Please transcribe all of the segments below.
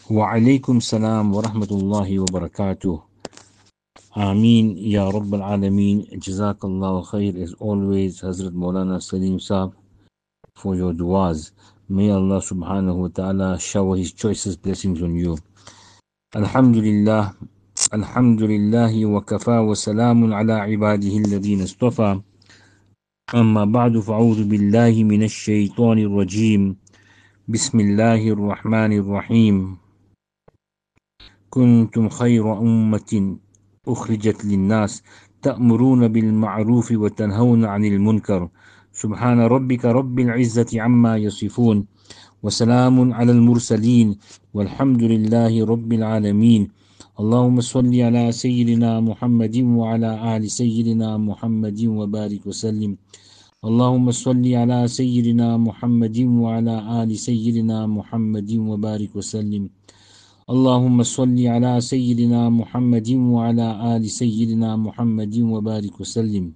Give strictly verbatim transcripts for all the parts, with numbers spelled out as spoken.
وعليكم السلام ورحمة الله وبركاته. Ameen Ya Rabbal Alameen. Jazakallah khair as always, Hazrat Maulana Salim Saab, for your du'as. May Allah subhanahu wa ta'ala shower His choicest blessings on you. Alhamdulillah, Alhamdulillah wa kafa wa salamun ala ibadihi alladhina istafa. Amma ba'du fa'udhu billahi minash shaytanir rajim. Bismillahir rahmanir rahim. كنتم خير أمة أخرجت للناس تأمرون بالمعروف وتنهون عن المنكر سبحان ربك رب العزة عما يصفون وسلام على المرسلين والحمد لله رب العالمين. اللهم صل على سيدنا محمد وعلى آل سيدنا محمد وبارك وسلم. اللهم صل على سيدنا محمد وعلى آل سيدنا محمد وبارك وسلم. اللهم صل على سيدنا محمد وعلى آل سيدنا محمد وبارك وسلم.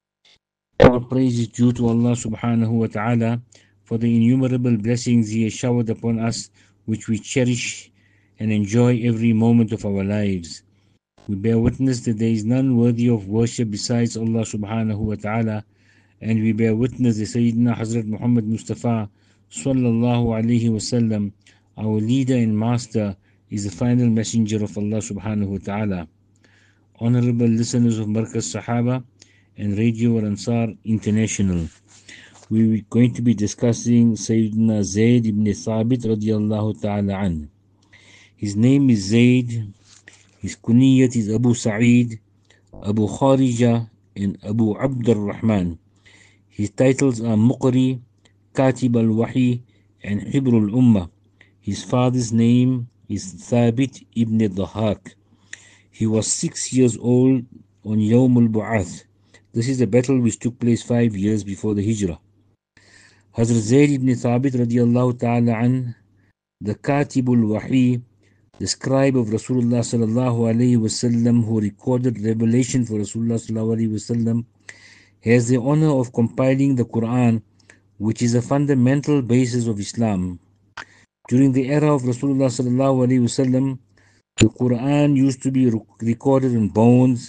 All praise is due to Allah subhanahu wa ta'ala for the innumerable blessings He has showered upon us, which we cherish and enjoy every moment of our lives. We bear witness that there is none worthy of worship besides Allah subhanahu wa ta'ala, and we bear witness that Sayyidina Hazrat Muhammad Mustafa sallallahu alayhi wa sallam, our leader and master, is the final messenger of Allah subhanahu wa ta'ala. Honorable listeners of Markaz Sahaba and Radio Al Ansar International, we are going to be discussing Sayyidina Zayd ibn Thabit radiallahu ta'ala an. His name is Zayd, his kunyat is Abu Sa'id, Abu Kharija, and Abu Abd al-Rahman. His titles are Muqri, Katib al-Wahi, and Hibr al-Ummah. His father's name is Thabit ibn Dhahak. He was six years old on Yawm al-Bu'ath. This is a battle which took place five years before the Hijrah. Hazrat Zayd ibn Thabit radiallahu ta'ala an, the Katib al-Wahi, the scribe of Rasulullah sallallahu alayhi wasallam, who recorded revelation for Rasulullah sallallahu alayhi wasallam, has the honor of compiling the Quran, which is a fundamental basis of Islam. During the era of Rasulullah sallallahu alaihi wasallam, the Quran used to be recorded in bones,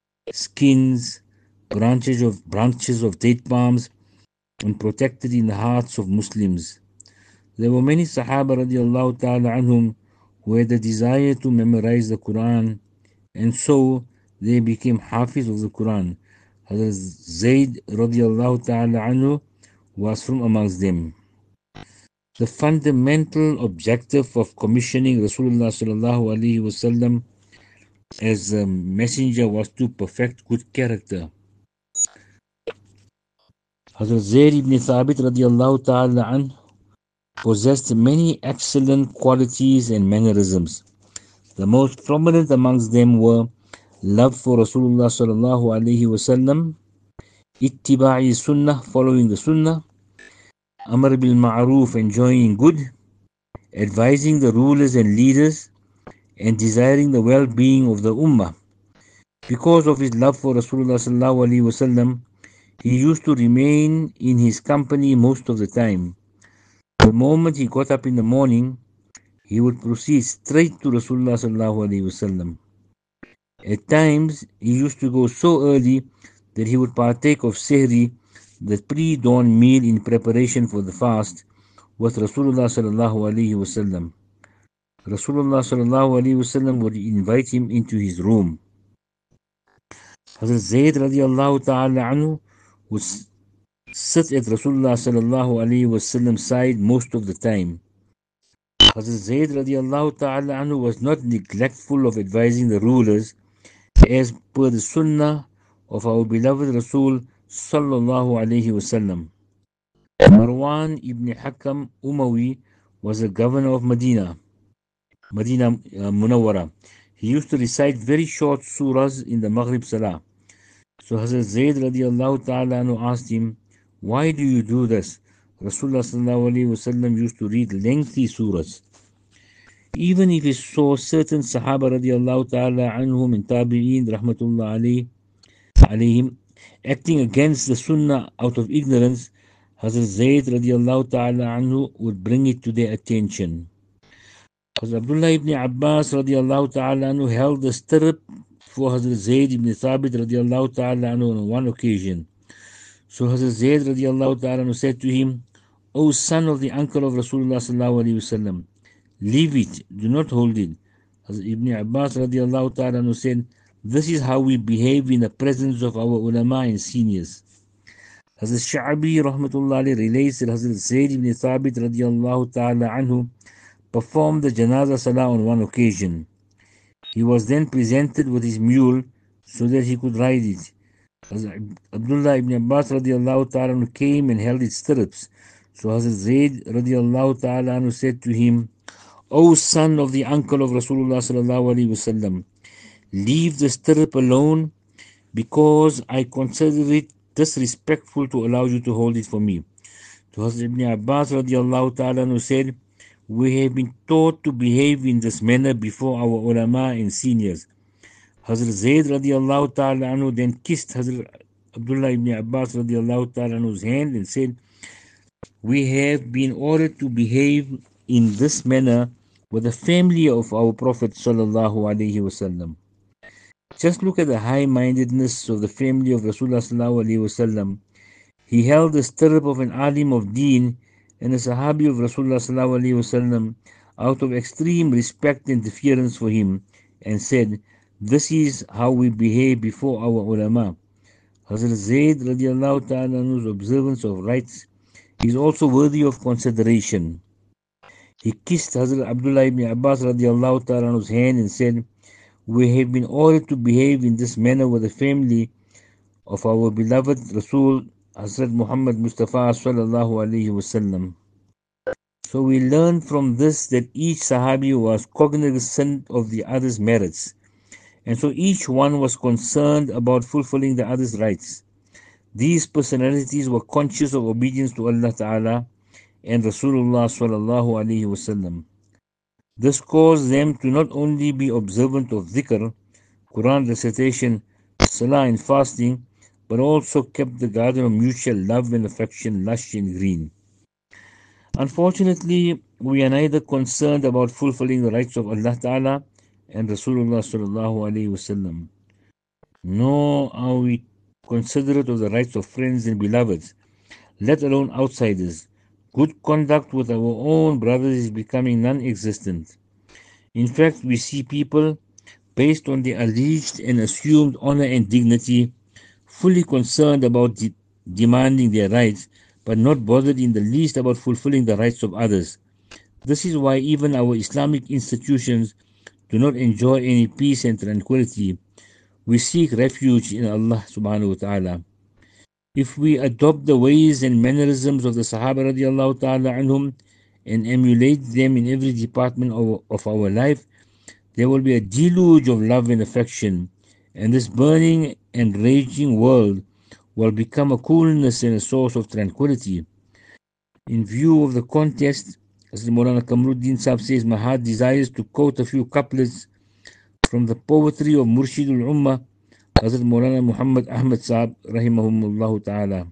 skins, branches of branches of date palms, and protected in the hearts of Muslims. There were many Sahaba radiallahu ta'ala anhum who had the desire to memorize the Quran, and so they became Hafiz of the Quran. Hazrat Zayd radiallahu ta'ala anhu was from amongst them. The fundamental objective of commissioning Rasulullah sallallahu alaihi wasallam as a messenger was to perfect good character. Hazrat Zayd ibn Thabit radiallahu ta'ala anhu possessed many excellent qualities and mannerisms. The most prominent amongst them were love for Rasulullah sallallahu alaihi wasallam, ittiba'i sunnah, following the sunnah, Amr bil Ma'ruf, enjoying good, advising the rulers and leaders, and desiring the well-being of the Ummah. Because of his love for Rasulullah sallallahu alaihi wasallam, he used to remain in his company most of the time. The moment he got up in the morning, he would proceed straight to Rasulullah sallallahu alaihi wasallam. At times, he used to go so early that he would partake of sehri, the pre-dawn meal in preparation for the fast, with Rasulullah sallallahu alaihi wasallam. Rasulullah sallallahu alaihi wasallam would invite him into his room. Hazrat Zayd radiallahu ta'ala anhu would sit at Rasulullah sallallahu alaihi wasallam's side most of the time. Hazrat Zayd radiallahu ta'ala anhu was not neglectful of advising the rulers, as per the sunnah of our beloved Rasul sallallahu alayhi wasallam. Marwan ibn Hakam Umawi was the governor of Medina, Medina uh, Munawwara. He used to recite very short surahs in the Maghrib Salah. So Hazrat Zayd radiallahu ta'ala anhu asked him, "Why do you do this?" Rasulullah sallallahu alayhi wasallam used to read lengthy surahs. Even if he saw certain Sahaba radiallahu ta'ala anhum and Tabi'een rahmatullah alayhi, alayhim acting against the Sunnah out of ignorance, Hazrat Zayd radiallahu ta'ala anhu would bring it to their attention. Hazrat Abdullah ibn Abbas radiallahu ta'ala anhu held the stirrup for Hazrat Zayd ibn Thabit radiallahu ta'ala anhu on one occasion. So Hazrat Zayd radiallahu ta'ala anhu said to him, O son of the uncle of Rasulullah sallallahu alayhi wasallam, leave it, do not hold it. Hazrat Ibn Abbas radiallahu ta'ala anhu said, this is how we behave in the presence of our ulama and seniors. Hazrat Sha'abi rahmatullah alayhi relates that Hazrat Zayd ibn Thabit radiallahu ta'ala anhu performed the Janaza Salah on one occasion. He was then presented with his mule so that he could ride it. Hazrat Abdullah ibn Abbas radiallahu ta'ala anhu came and held its stirrups. So Hazrat Zayd radiallahu ta'ala anhu said to him, O son of the uncle of Rasulullah sallallahu alayhi wasallam, leave the stirrup alone because I consider it disrespectful to allow you to hold it for me. To Hazrat ibn Abbas radiallahu ta'ala anhu said, we have been taught to behave in this manner before our ulama and seniors. Hazrat Zayd radiallahu ta'ala anhu then kissed Hazrat Abdullah ibn Abbas radiallahu ta'ala anhu's hand and said, we have been ordered to behave in this manner with the family of our Prophet sallallahu alaihi wasallam. Just look at the high-mindedness of the family of Rasulullah sallallahu alaihi wasallam. He held the stirrup of an alim of deen and a sahabi of Rasulullah sallallahu alaihi wasallam out of extreme respect and deference for him and said, this is how we behave before our ulama. Hazrat Zayd radiallahu ta'ala anhu's observance of rites is also worthy of consideration. He kissed Hazrat Abdullah ibn Abbas radiallahu ta'ala anhu's hand and said, we have been ordered to behave in this manner with the family of our beloved Rasul Hazrat Muhammad Mustafa sallallahu alayhi wasallam. So we learn from this that each Sahabi was cognizant of the other's merits, and so each one was concerned about fulfilling the other's rights. These personalities were conscious of obedience to Allah Ta'ala and Rasulullah sallallahu alayhi wasallam. This caused them to not only be observant of dhikr, Quran recitation, salah and fasting, but also kept the garden of mutual love and affection lush and green. Unfortunately, we are neither concerned about fulfilling the rights of Allah Ta'ala and Rasulullah sallallahu alayhi wasallam, nor are we considerate of the rights of friends and beloveds, let alone outsiders. Good conduct with our own brothers is becoming non-existent. In fact, we see people, based on their alleged and assumed honor and dignity, fully concerned about de- demanding their rights, but not bothered in the least about fulfilling the rights of others. This is why even our Islamic institutions do not enjoy any peace and tranquility. We seek refuge in Allah subhanahu wa ta'ala. If we adopt the ways and mannerisms of the Sahaba radiallahu ta'ala anhum and emulate them in every department of, of our life, there will be a deluge of love and affection, and this burning and raging world will become a coolness and a source of tranquility. In view of the context, as the Maulana Kamruddin Sahib says, my heart desires to quote a few couplets from the poetry of Murshidul Ummah, Hazrat Maulana Muhammad Ahmad Sahib rahimahumullah ta'ala.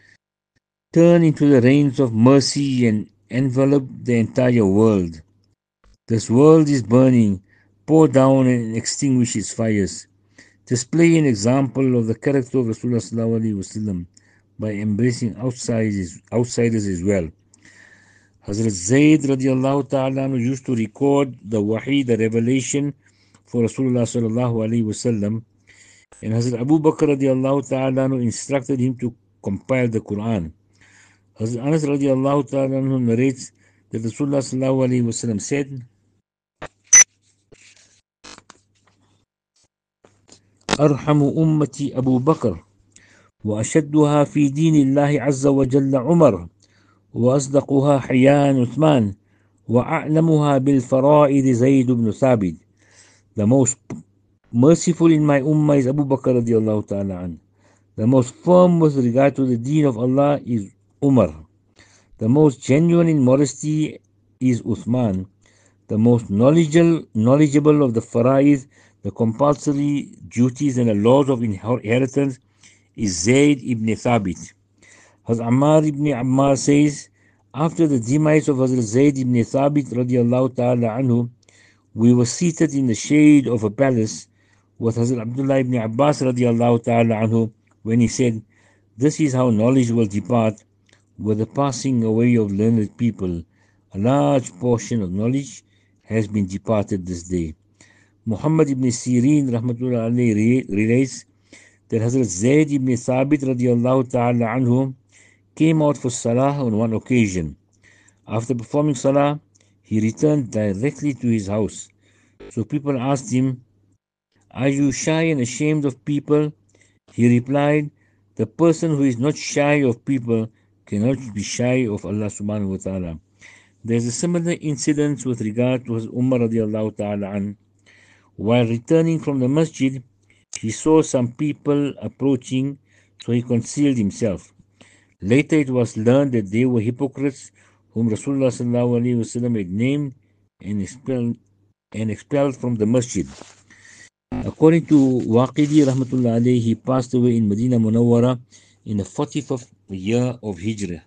Turn into the rains of mercy and envelop the entire world. This world is burning, pour down and extinguish its fires. Display an example of the character of Rasulullah sallallahu alaihi wasallam by embracing outsiders, outsiders as well. Hazrat Zayd radiallahu ta'ala used to record the wahi, the revelation for Rasulullah sallallahu alaihi wasallam, and Hazrat Abu Bakr radiallahu ta'ala instructed him to compile the Quran. Hazrat Anas radiallahu ta'ala narrates that Rasulullah sallallahu alaihi wasallam said, أرحم أمتي أبو بكر وأشدها في دين الله عز وجل عمر وأصدقها حيان عثمان وأعلمها بالفرائض زيد بن ثابت. The most merciful in my ummah is Abu Bakr radiallahu ta'ala an. The most firm with regard to the deen of Allah is Umar. The most genuine in modesty is Uthman. The most knowledgeable, knowledgeable of the fara'id, the compulsory duties and the laws of inheritance, is Zayd ibn Thabit. Hazrat Ammar ibn Ammar says, after the demise of Hazrat Zayd ibn Thabit radiallahu ta'ala anhu, We were seated in the shade of a palace with Hazrat Abdullah ibn Abbas radiallahu ta'ala anhu when he said, "This is how knowledge will depart with the passing away of learned people. A large portion of knowledge has been departed this day." Muhammad ibn Sirin rahmatullah alayhi relates that Hazrat Zayd ibn Thabit radiallahu ta'ala anhu came out for salah on one occasion. After performing salah, he returned directly to his house. So people asked him, "Are you shy and ashamed of people?" He replied, "The person who is not shy of people cannot be shy of Allah subhanahu wa ta'ala." There's a similar incident with regard to Umar radiallahu ta'ala an. While returning from the masjid, he saw some people approaching, so he concealed himself. Later it was learned that they were hypocrites whom Rasulullah sallallahu alaihi wasallam had named and expelled, and expelled from the masjid. According to Waqidi rahmatullah alayhi, he passed away in Medina Munawwara in the forty-fifth year of Hijrah.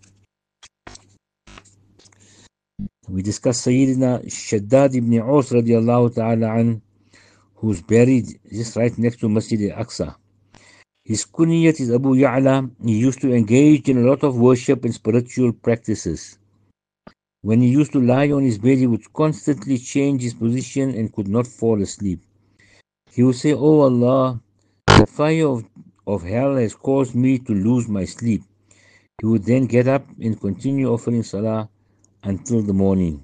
We discussed Sayyidina Shaddad ibn Aus radiallahu ta'ala an, who's buried just right next to Masjid al-Aqsa. His kunyat is Abu Ya'la. He used to engage in a lot of worship and spiritual practices. When he used to lie on his bed, he would constantly change his position and could not fall asleep. He would say, "Oh Allah, the fire of, of hell has caused me to lose my sleep." He would then get up and continue offering salah until the morning.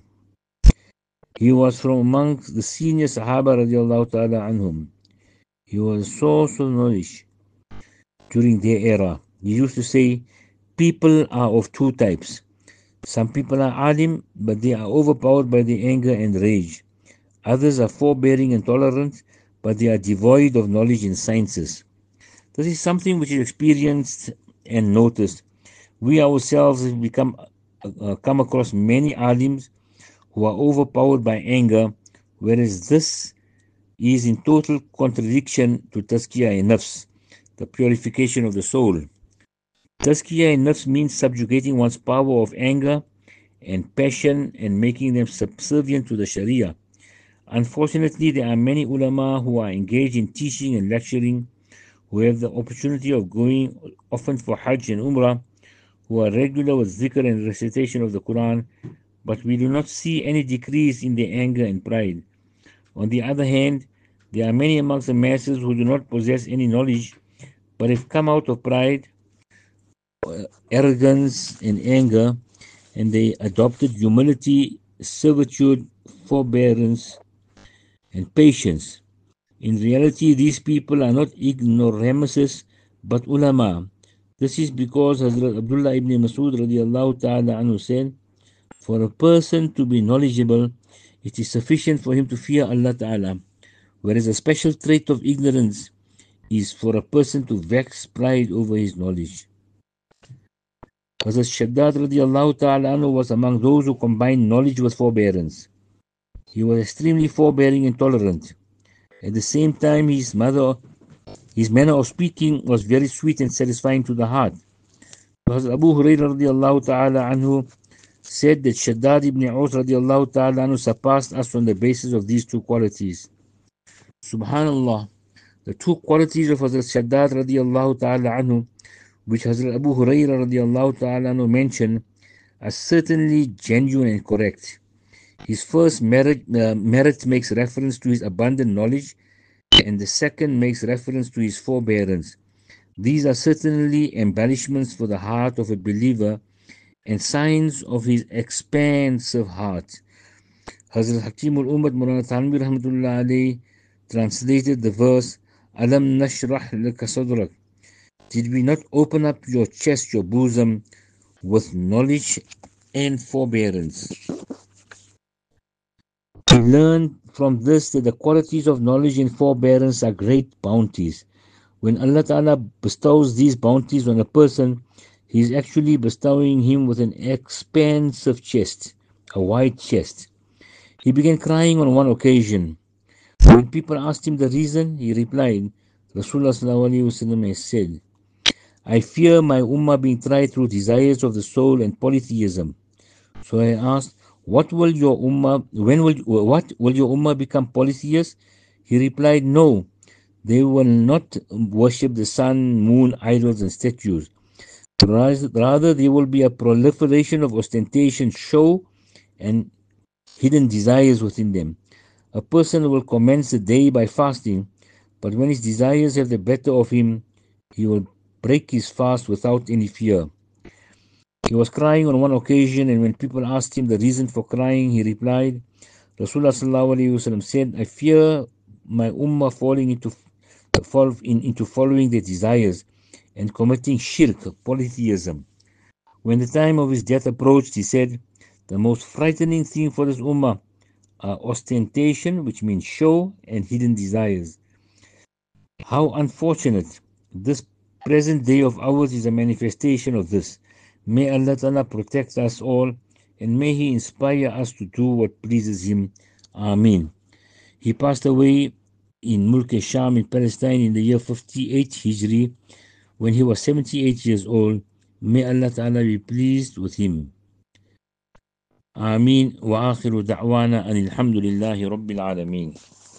He was from amongst the senior Sahaba radiallahu ta'ala anhum. He was a source of knowledge during their era. He used to say, "People are of two types. Some people are alim, but they are overpowered by their anger and rage. Others are forbearing and tolerant, but they are devoid of knowledge in sciences." This is something which is experienced and noticed. We ourselves have become uh, come across many alims who are overpowered by anger, whereas this is in total contradiction to tazkiyah nafs, the purification of the soul. Tazkiyah nafs means subjugating one's power of anger and passion and making them subservient to the Sharia. Unfortunately, there are many ulama who are engaged in teaching and lecturing, who have the opportunity of going often for Hajj and Umrah, who are regular with zikr and recitation of the Quran, but we do not see any decrease in their anger and pride. On the other hand, there are many amongst the masses who do not possess any knowledge, but have come out of pride, arrogance, and anger, and they adopted humility, servitude, forbearance, and patience. In reality, these people are not ignoramuses, but ulama. This is because Hazrat Abdullah ibn Masud radiallahu ta'ala anhu said, "For a person to be knowledgeable, it is sufficient for him to fear Allah ta'ala, whereas a special trait of ignorance is for a person to vex pride over his knowledge." Hazrat Shaddad radiallahu ta'ala anhu was among those who combined knowledge with forbearance. He was extremely forbearing and tolerant. At the same time, his mother, his manner of speaking was very sweet and satisfying to the heart. Hazrat Abu Hurairah radiallahu ta'ala anhu said that Shaddad ibn Aus radiallahu ta'ala anhu surpassed us on the basis of these two qualities. Subhanallah, the two qualities of Hazrat Shaddad radiallahu ta'ala anhu, which Hazrat Abu Hurairah radiallahu ta'ala anhu mentioned, are certainly genuine and correct. His first merit, uh, merit makes reference to his abundant knowledge, and the second makes reference to his forbearance. These are certainly embellishments for the heart of a believer and signs of his expansive heart. Hazrat Hakimul Ummad Mawlana Thanvi rahmatullah alayhi translated the verse, "Alam nashrah laka sadrak." Did we not open up your chest, your bosom, with knowledge and forbearance? We learn from this that the qualities of knowledge and forbearance are great bounties. When Allah Ta'ala bestows these bounties on a person, He is actually bestowing him with an expansive chest, a wide chest. He began crying on one occasion. When people asked him the reason, he replied, Rasulullah Sallallahu Alaihi Wasallam has said, "I fear my ummah being tried through desires of the soul and polytheism." So I asked, What will your ummah, when will, what will your ummah become polytheists? He replied, no, they will not worship the sun, moon, idols, and statues. Rather, there will be a proliferation of ostentation, show, and hidden desires within them. A person will commence the day by fasting, but when his desires have the better of him, he will break his fast without any fear. He was crying on one occasion, and when people asked him the reason for crying, he replied, Rasulullah sallallahu alaihi wasallam said, I fear my ummah falling into, fall in, into following their desires and committing shirk, polytheism. When the time of his death approached, he said, the most frightening thing for this ummah are ostentation, which means show, and hidden desires. How unfortunate. This present day of ours is a manifestation of this. May Allah Ta'ala protect us all, and may He inspire us to do what pleases Him. Ameen. He passed away in Mulk Sham in Palestine in the year fifty-eight Hijri when he was seventy-eight years old. May Allah Ta'ala be pleased with him. Ameen. Wa akhiru da'wana anil hamdulillahi rabbil alameen.